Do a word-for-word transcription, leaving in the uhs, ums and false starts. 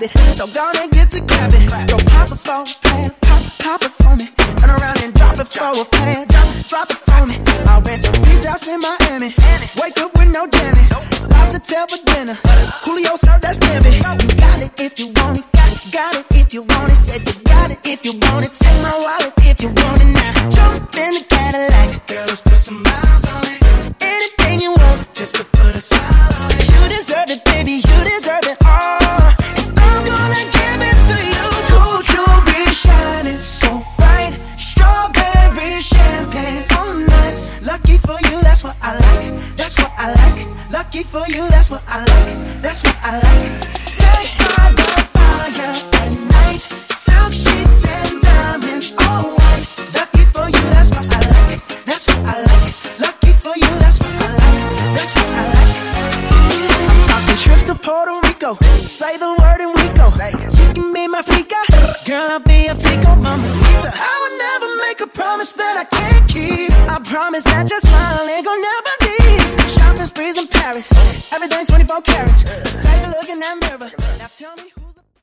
it. So gonna get to grab it. Go pop it for a plan, pop, pop it for me. Turn around and drop it for a plan, drop, drop it for me. I'll rent a beach house in Miami. Wake up with no jammies. Lobster tail for dinner. Julio served that scampi. You got it if you want it. Got it, got it if you want it. Said you got it if you want it. Take my wallet if you want it now. Jump in the Cadillac. Girl, let's put some miles on it. Anything you want, just to put a smile on it. You deserve it, baby. You deserve it all. And I'm gonna give it to you. Gold jewelry shining so bright. Strawberry champagne on us. Lucky for you, that's what I like. That's what I like. Lucky for you, that's what I like. That's what I like. Sex by the fire at night. Silk sheets and diamonds, all white. Lucky for you, that's what I like. That's what I like. Lucky for you, that's what I like. That's what I like. I'm talking trips to Puerto Rico. Say the word and we go. You can be my flica. Girl, I'll be a flico, mamacita. I would never make a promise that I can't keep. I promise that your smile ain't gon' never leave. Shopping sprees in Paris. Everything twenty-four carats.